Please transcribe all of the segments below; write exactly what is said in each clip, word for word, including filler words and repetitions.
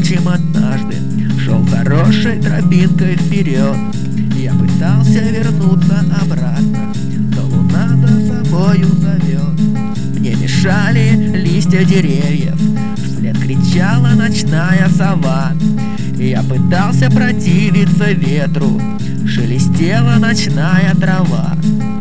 прочим, однажды шел хорошей тропинкой вперед. Я пытался вернуться обратно, но луна за собою зовет. Мне мешали листья деревьев, вслед кричала ночная сова. Я пытался противиться ветру, шелестела ночная трава.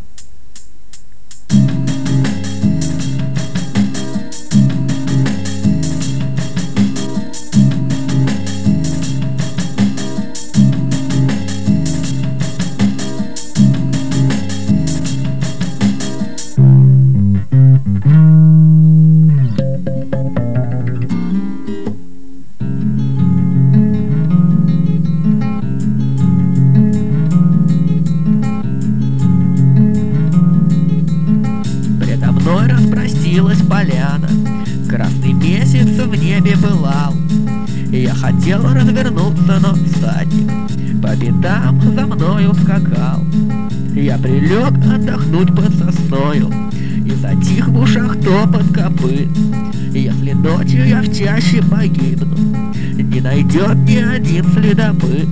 Мной распростилась поляна, красный месяц в небе пылал. Я хотел развернуться, но всадник по пятам за мною скакал. Я прилег отдохнуть под сосною, и затих в ушах топот копыт. Если ночью я в чаще погибну, не найдет ни один следопыт.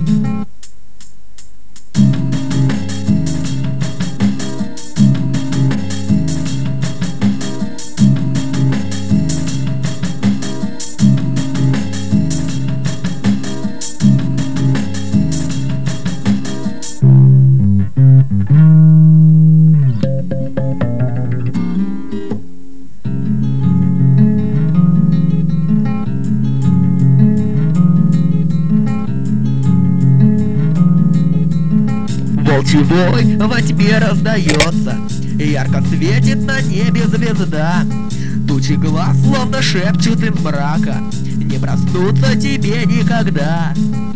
Волчий вой во тьме раздается, ярко светит на небе звезда. Тучи глаз словно шепчут из мрака: не проснуться тебе никогда.